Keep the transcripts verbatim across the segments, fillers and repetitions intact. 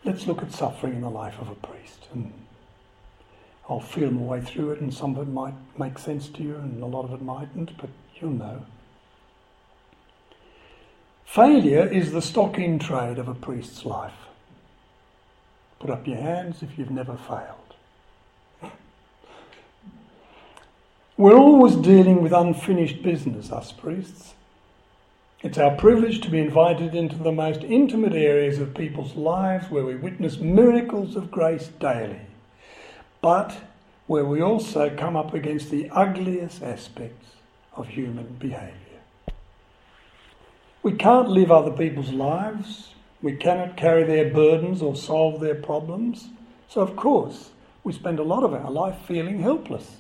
let's look at suffering in the life of a priest. And I'll feel my way through it, and some of it might make sense to you and a lot of it mightn't, but you'll know. Failure is the stock-in trade of a priest's life. Put up your hands if you've never failed. We're always dealing with unfinished business, us priests. It's our privilege to be invited into the most intimate areas of people's lives where we witness miracles of grace daily, but where we also come up against the ugliest aspects of human behaviour. We can't live other people's lives. We cannot carry their burdens or solve their problems. So of course, we spend a lot of our life feeling helpless.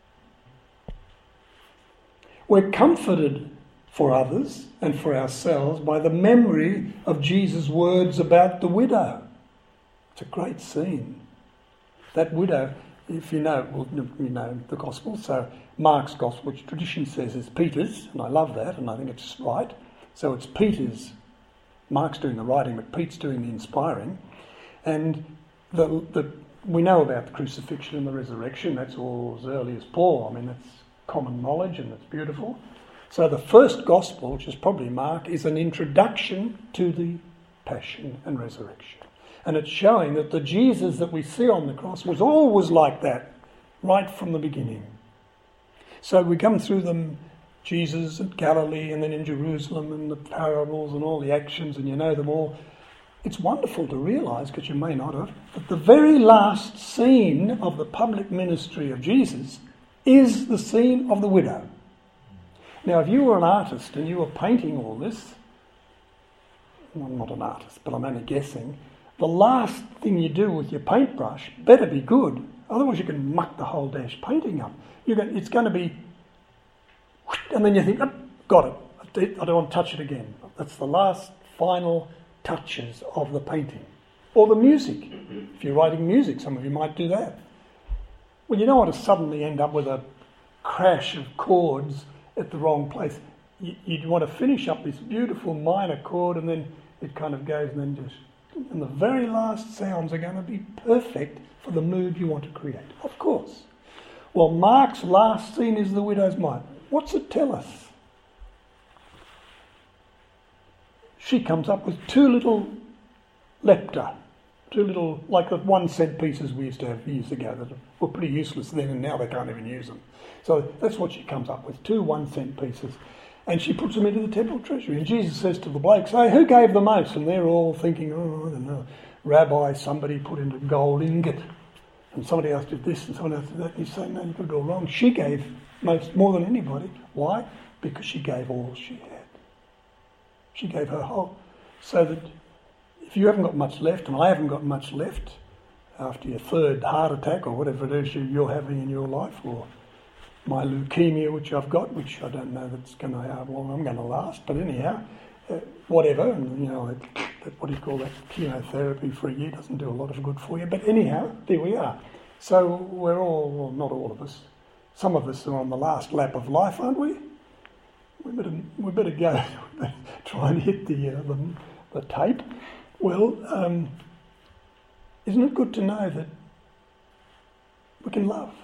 We're comforted for others and for ourselves by the memory of Jesus' words about the widow. It's a great scene. That widow, if you know, well, you know the Gospel, so Mark's Gospel, which tradition says is Peter's, and I love that, and I think it's right. So it's Peter's. Mark's doing the writing, but Pete's doing the inspiring. And the, the, we know about the crucifixion and the resurrection. That's all as early as Paul. I mean, that's common knowledge and it's beautiful. So the first Gospel, which is probably Mark, is an introduction to the passion and resurrection. And it's showing that the Jesus that we see on the cross was always like that, right from the beginning. So we come through them, Jesus at Galilee and then in Jerusalem and the parables and all the actions, and you know them all. It's wonderful to realise, because you may not have, that the very last scene of the public ministry of Jesus is the scene of the widow. Now, if you were an artist and you were painting all this, well, I'm not an artist, but I'm only guessing, the last thing you do with your paintbrush better be good, otherwise you can muck the whole dash painting up. You're going, it's going to be, and then you think, oh, got it, I don't want to touch it again. That's the last final touches of the painting. Or the music. If you're writing music, some of you might do that. Well, you don't want to suddenly end up with a crash of chords at the wrong place. You, you'd want to finish up this beautiful minor chord, and then it kind of goes, and then just, and the very last sounds are going to be perfect for the mood you want to create. Of course. Well, Mark's last scene is the widow's mite. What's it tell us? She comes up with two little lepta, two little, like the one cent pieces we used to have years ago that were pretty useless then, and now they can't even use them. So that's what she comes up with, two one cent pieces. And she puts them into the temple treasury. And Jesus says to the blokes, hey, who gave the most? And they're all thinking, oh, I don't know, Rabbi, somebody put in a gold ingot. And somebody else did this and somebody else did that. And he's saying, no, you've got it all wrong. She gave most, more than anybody. Why? Because she gave all she had. She gave her whole. So that if you haven't got much left, and I haven't got much left after your third heart attack or whatever it is you're having in your life, or my leukemia, which I've got, which I don't know that's going to how long I'm going to last, but anyhow, uh, whatever, and you know, it, that, what do you call that, chemotherapy for a year doesn't do a lot of good for you, but anyhow, there we are. So we're all, well, not all of us, some of us are on the last lap of life, aren't we? We better, we better go try and hit the, uh, the, the tape. Well, um, isn't it good to know that we can love?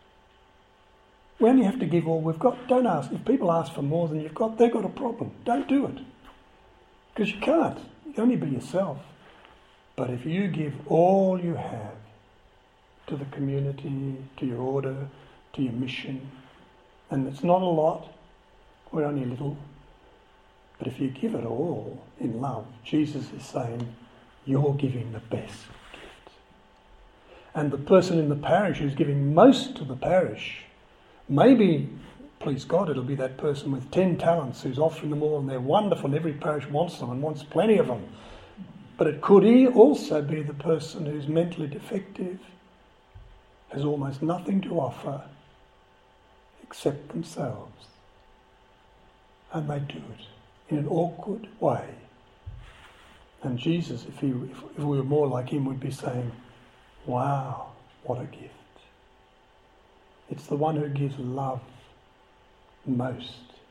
We only have to give all we've got. Don't ask. If people ask for more than you've got, they've got a problem. Don't do it. Because you can't. You can only be yourself. But if you give all you have to the community, to your order, to your mission, and it's not a lot, we're only a little, but if you give it all in love, Jesus is saying, you're giving the best gift. And the person in the parish who's giving most to the parish, maybe, please God, it'll be that person with ten talents who's offering them all, and they're wonderful and every parish wants them and wants plenty of them. But it could also be the person who's mentally defective, has almost nothing to offer except themselves. And they do it in an awkward way. And Jesus, if, he, if, if we were more like him, would be saying, wow, what a gift. It's the one who gives love most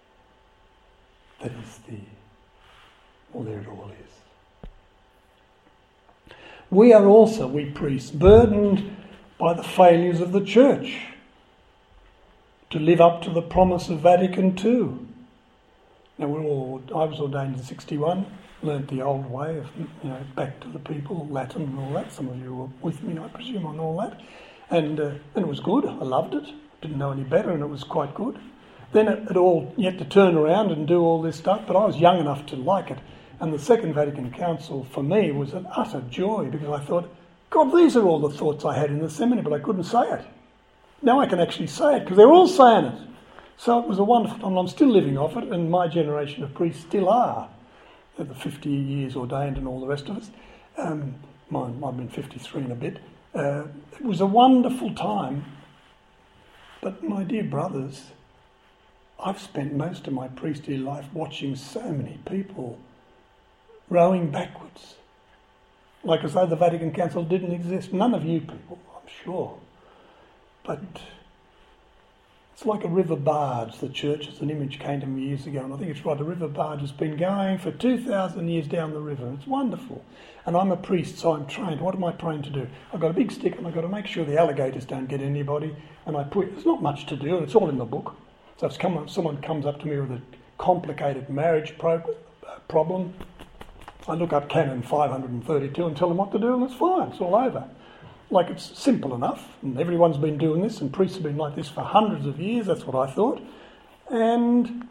that is the, well, there it all is. We are also, we priests, burdened by the failures of the Church to live up to the promise of Vatican two. Now, we're all, I was ordained in sixty-one, learnt the old way of, you know, back to the people, Latin and all that. Some of you were with me, I presume, on all that. And, uh, and it was good. I loved it. Didn't know any better, and it was quite good. Then it, it all, you had to turn around and do all this stuff, but I was young enough to like it. And the Second Vatican Council, for me, was an utter joy, because I thought, God, these are all the thoughts I had in the seminary, but I couldn't say it. Now I can actually say it, because they're all saying it. So it was a wonderful time. I'm still living off it, and my generation of priests still are. They're the fifty years ordained and all the rest of us. Um, mine, I've been fifty-three and a bit. Uh, it was a wonderful time. But my dear brothers, I've spent most of my priestly life watching so many people rowing backwards. Like as though the Vatican Council didn't exist. None of you people, I'm sure. But it's like a river barge, the church, as an image came to me years ago, and I think it's right, a river barge has been going for two thousand years down the river. It's wonderful. And I'm a priest, so I'm trained. What am I trained to do? I've got a big stick, and I've got to make sure the alligators don't get anybody, and I put, there's not much to do, and it's all in the book. So if come, someone comes up to me with a complicated marriage pro- problem, I look up Canon five hundred thirty-two and tell them what to do, and it's fine, it's all over. Like, it's simple enough, and everyone's been doing this, and priests have been like this for hundreds of years, that's what I thought. And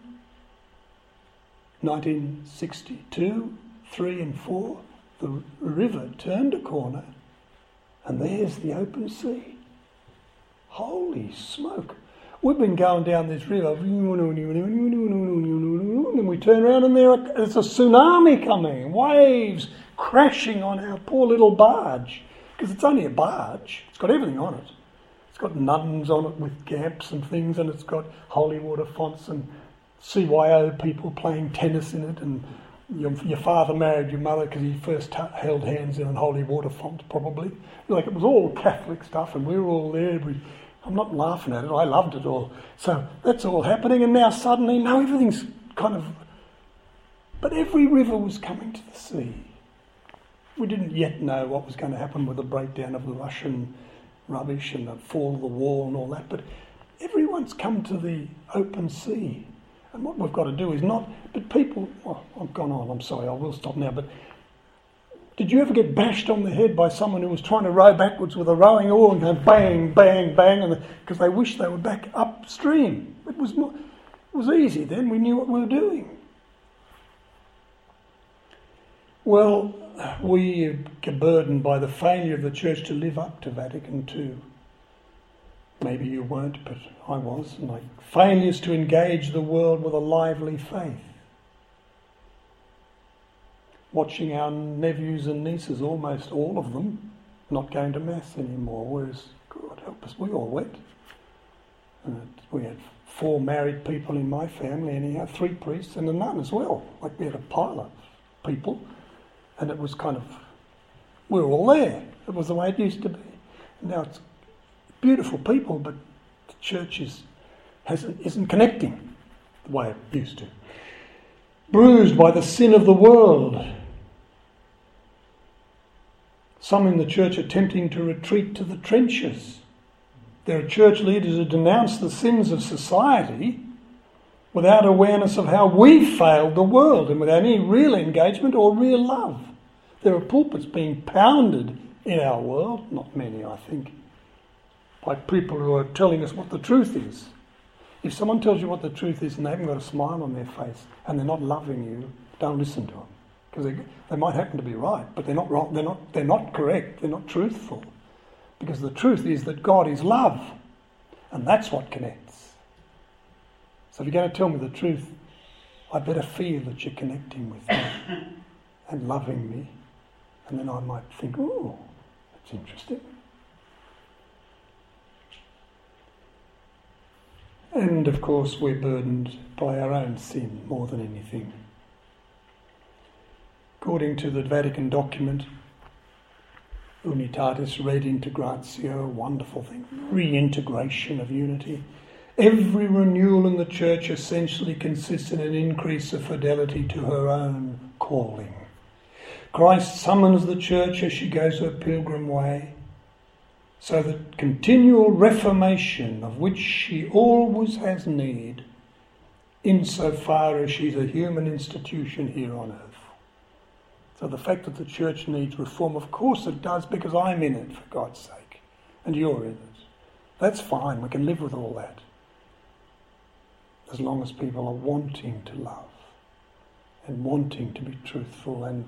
nineteen sixty-two, three and four, the river turned a corner, and there's the open sea. Holy smoke. We've been going down this river, and we turn around and there's a tsunami coming, waves crashing on our poor little barge. Because it's only a barge. It's got everything on it. It's got nuns on it with gamps and things, and it's got holy water fonts and C Y O people playing tennis in it, and your, your father married your mother because he first t- held hands in a holy water font, probably. Like, it was all Catholic stuff, and we were all there. We, I'm not laughing at it. I loved it all. So that's all happening, and now suddenly, no, everything's kind of... But every river was coming to the sea. We didn't yet know what was going to happen with the breakdown of the Russian rubbish and the fall of the wall and all that, but everyone's come to the open sea. And what we've got to do is not... But people... Oh, I've gone on, I'm sorry, I will stop now, but did you ever get bashed on the head by someone who was trying to row backwards with a rowing oar and go bang, bang, bang, and because they wished they were back upstream? It was more, it was easy then, we knew what we were doing. Well, we are burdened by the failure of the Church to live up to Vatican two. Maybe you weren't, but I was. And like failures to engage the world with a lively faith. Watching our nephews and nieces, almost all of them, not going to Mass anymore, whereas, God help us, we all went. And we had four married people in my family, anyhow, three priests and a nun as well. Like, we had a pile of people. And it was kind of, we were all there. It was the way it used to be. And now it's beautiful people, but the church is, hasn't, isn't connecting the way it used to. Bruised by the sin of the world. Some in the church attempting to retreat to the trenches. There are church leaders who denounce the sins of society without awareness of how we've failed the world and without any real engagement or real love. There are pulpits being pounded in our world, not many I think, by people who are telling us what the truth is. If someone tells you what the truth is and they haven't got a smile on their face and they're not loving you, don't listen to them. Because they, they might happen to be right, but they're not wrong, they're not, they're not correct, they're not truthful. Because the truth is that God is love, and that's what connects. So if you're going to tell me the truth, I better feel that you're connecting with me and loving me. And then I might think, oh, that's interesting. And of course we're burdened by our own sin more than anything. According to the Vatican document, Unitatis Redintegratio, a wonderful thing, reintegration of unity. Every renewal in the church essentially consists in an increase of fidelity to her own calling, Christ summons the church as she goes her pilgrim way, so that continual reformation of which she always has need, insofar as she's a human institution here on earth. So the fact that the church needs reform, of course it does, because I'm in it, for God's sake, and you're in it. That's fine, we can live with all that, as long as people are wanting to love and wanting to be truthful. And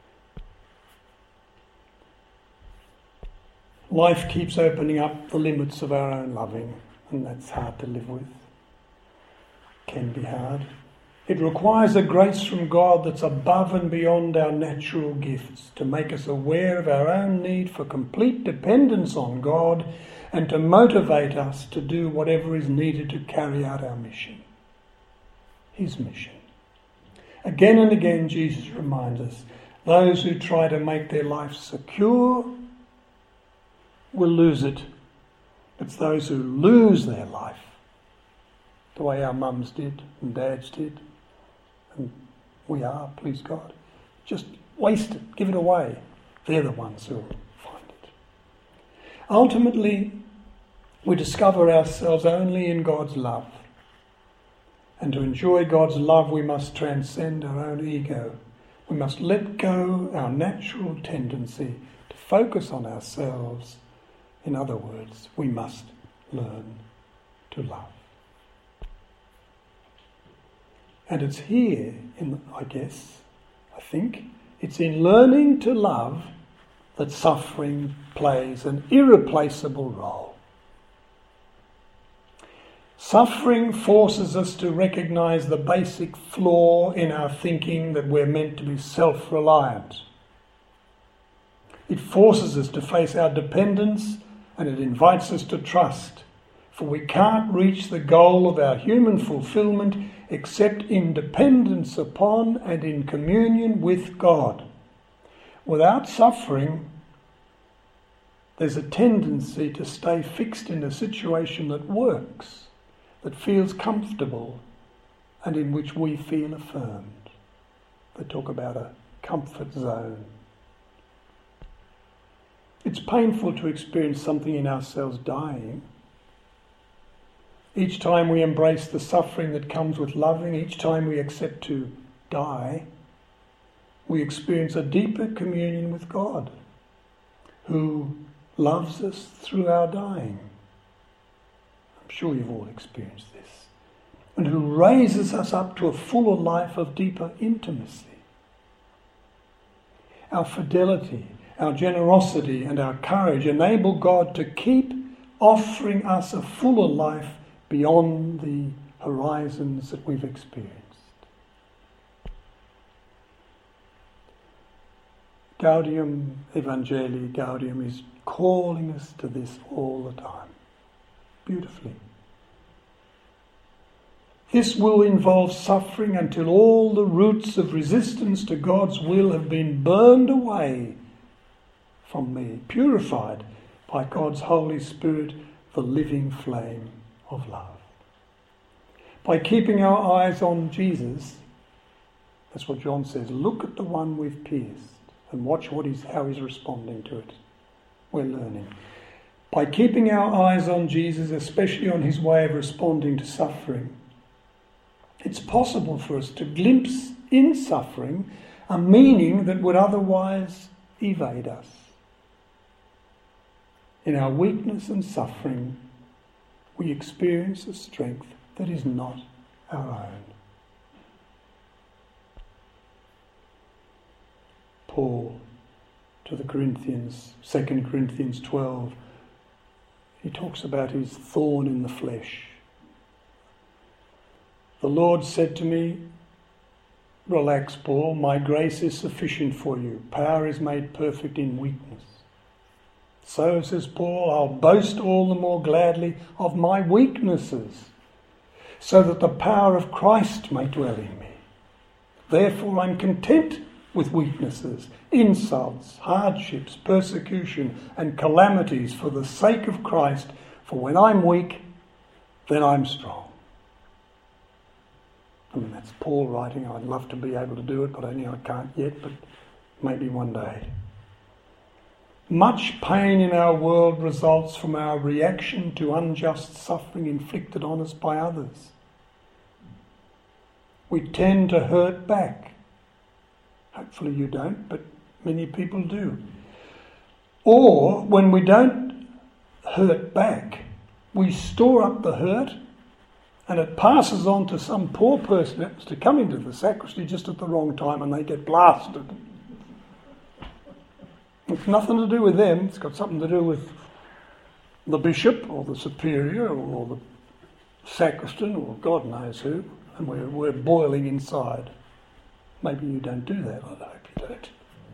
life keeps opening up the limits of our own loving, and that's hard to live with. Can be hard. It requires a grace from God that's above and beyond our natural gifts, to make us aware of our own need for complete dependence on God and to motivate us to do whatever is needed to carry out our mission. His mission. Again and again Jesus reminds us, those who try to make their life secure will lose it. It's those who lose their life, the way our mums did and dads did, and we are, please God, just waste it, give it away. They're the ones who will find it. Ultimately, we discover ourselves only in God's love. And to enjoy God's love, we must transcend our own ego. We must let go our natural tendency to focus on ourselves. In other words, we must learn to love. And it's here, in, I guess, I think, it's in learning to love that suffering plays an irreplaceable role. Suffering forces us to recognise the basic flaw in our thinking that we're meant to be self-reliant. It forces us to face our dependence, and it invites us to trust, for we can't reach the goal of our human fulfilment except in dependence upon and in communion with God. Without suffering, there's a tendency to stay fixed in a situation that works, that feels comfortable, and in which we feel affirmed. They talk about a comfort zone. It's painful to experience something in ourselves dying. Each time we embrace the suffering that comes with loving, each time we accept to die, we experience a deeper communion with God, who loves us through our dying. I'm sure you've all experienced this. And who raises us up to a fuller life of deeper intimacy. Our fidelity, our generosity and our courage enable God to keep offering us a fuller life beyond the horizons that we've experienced. Gaudium Evangelii, Gaudium is calling us to this all the time, beautifully. This will involve suffering until all the roots of resistance to God's will have been burned away from me, purified by God's Holy Spirit, the living flame of love. By keeping our eyes on Jesus, that's what John says, look at the one we've pierced and watch what he's, how he's responding to it. We're learning. By keeping our eyes on Jesus, especially on his way of responding to suffering, it's possible for us to glimpse in suffering a meaning that would otherwise evade us. In our weakness and suffering, we experience a strength that is not our own. Paul to the Corinthians, Second Corinthians twelve, he talks about his thorn in the flesh. The Lord said to me, relax, Paul, my grace is sufficient for you. Power is made perfect in weakness. So, says Paul, I'll boast all the more gladly of my weaknesses, so that the power of Christ may dwell in me. Therefore I'm content with weaknesses, insults, hardships, persecution, and calamities for the sake of Christ. For when I'm weak, then I'm strong. I mean, that's Paul writing. I'd love to be able to do it, but only I can't yet. But maybe one day. Much pain in our world results from our reaction to unjust suffering inflicted on us by others. We tend to hurt back. Hopefully you don't, but many people do. Or when we don't hurt back, we store up the hurt and it passes on to some poor person that happens to come into the sacristy just at the wrong time and they get blasted. It's nothing to do with them, it's got something to do with the bishop or the superior or the sacristan or God knows who, and we're, we're boiling inside. Maybe you don't do that, I hope you don't.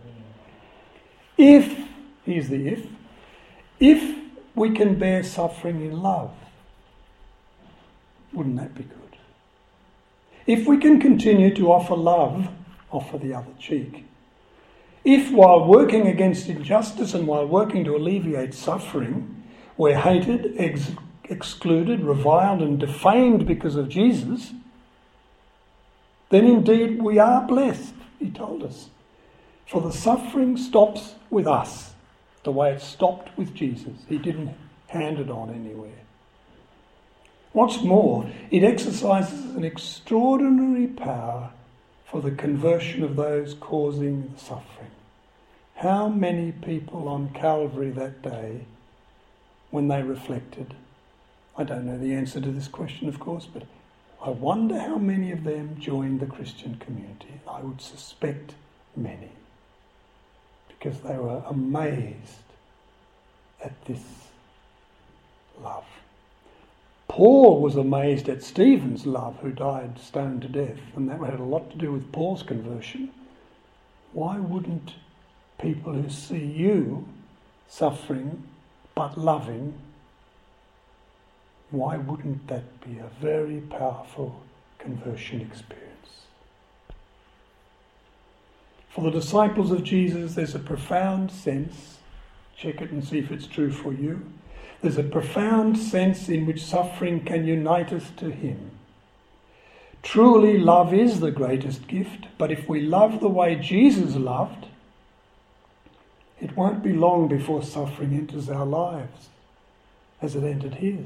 If, here's the if, if we can bear suffering in love, wouldn't that be good? If we can continue to offer love, offer the other cheek. If while working against injustice and while working to alleviate suffering, we're hated, ex- excluded, reviled and defamed because of Jesus, then indeed we are blessed, he told us. For the suffering stops with us, the way it stopped with Jesus. He didn't hand it on anywhere. What's more, it exercises an extraordinary power for the conversion of those causing the suffering. How many people on Calvary that day, when they reflected, I don't know the answer to this question, of course, but I wonder how many of them joined the Christian community. I would suspect many, because they were amazed at this love. Paul was amazed at Stephen's love, who died stoned to death, and that had a lot to do with Paul's conversion. Why wouldn't people who see you suffering but loving, why wouldn't that be a very powerful conversion experience? For the disciples of Jesus, there's a profound sense, check it and see if it's true for you, there's a profound sense in which suffering can unite us to him. Truly, love is the greatest gift, but if we love the way Jesus loved, it won't be long before suffering enters our lives, as it entered his.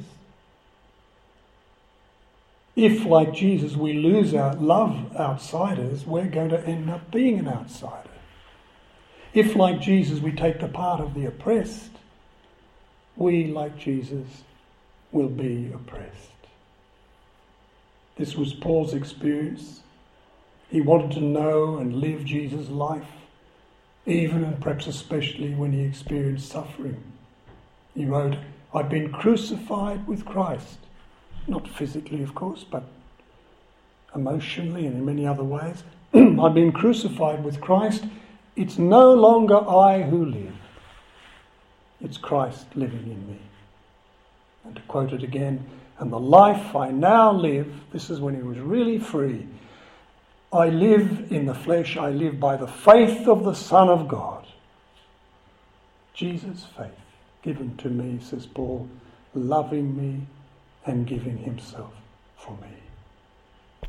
If, like Jesus, we lose our love outsiders, we're going to end up being an outsider. If, like Jesus, we take the part of the oppressed, we, like Jesus, will be oppressed. This was Paul's experience. He wanted to know and live Jesus' life, even and perhaps especially when he experienced suffering. He wrote, I've been crucified with Christ. Not physically, of course, but emotionally and in many other ways. I've been crucified with Christ. It's no longer I who live. It's Christ living in me. And to quote it again, and the life I now live, this is when he was really free, I live in the flesh, I live by the faith of the Son of God. Jesus' faith given to me, says Paul, loving me and giving himself for me.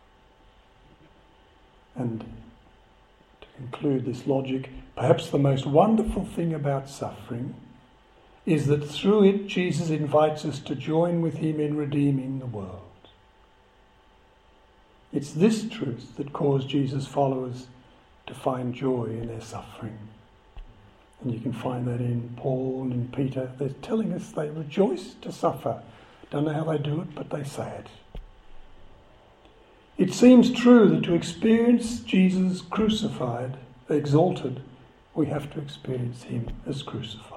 And to conclude this logic, perhaps the most wonderful thing about suffering is that through it Jesus invites us to join with him in redeeming the world. It's this truth that caused Jesus' followers to find joy in their suffering. And you can find that in Paul and in Peter. They're telling us they rejoice to suffer. Don't know how they do it, but they say it. It seems true that to experience Jesus crucified, exalted, we have to experience him as crucified.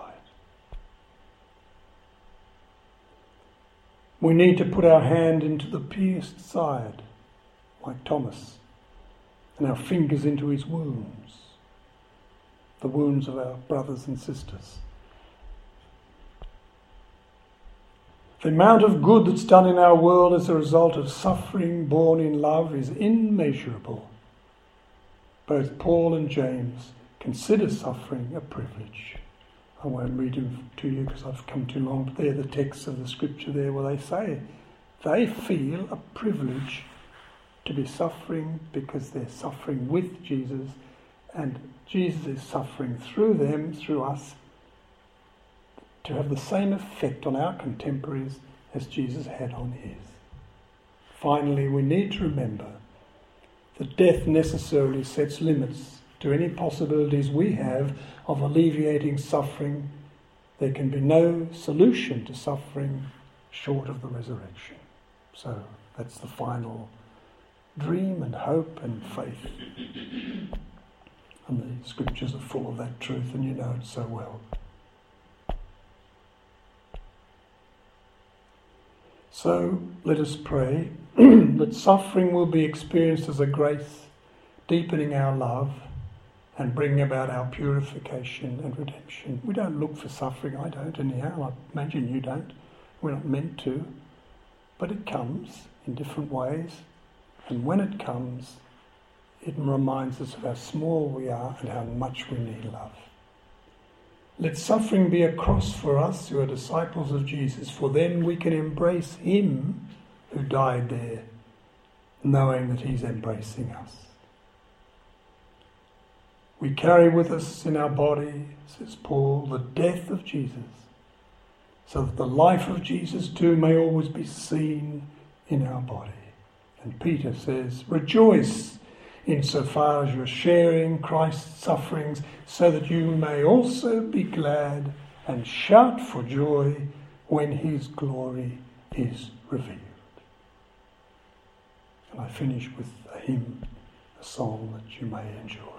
We need to put our hand into the pierced side, like Thomas, and our fingers into his wounds, the wounds of our brothers and sisters. The amount of good that's done in our world as a result of suffering born in love is immeasurable. Both Paul and James consider suffering a privilege. I won't read them to you because I've come too long, but they're the texts of the scripture there where they say they feel a privilege to be suffering because they're suffering with Jesus And Jesus is suffering through them, through us, to have the same effect on our contemporaries as Jesus had on his. Finally, we need to remember that death necessarily sets limits to any possibilities we have of alleviating suffering. There can be no solution to suffering short of the resurrection. So that's the final dream and hope and faith. And the scriptures are full of that truth, and you know it so well. So let us pray that suffering will be experienced as a grace, deepening our love and bringing about our purification and redemption. We don't look for suffering, I don't anyhow, I imagine you don't. We're not meant to. But it comes in different ways, and when it comes, it reminds us of how small we are and how much we need love. Let suffering be a cross for us who are disciples of Jesus, for then we can embrace him who died there, knowing that he's embracing us. We carry with us in our body, says Paul, the death of Jesus, so that the life of Jesus too may always be seen in our body. And Peter says, rejoice insofar as you're sharing Christ's sufferings, so that you may also be glad and shout for joy when his glory is revealed. And I finish with a hymn, a song that you may enjoy.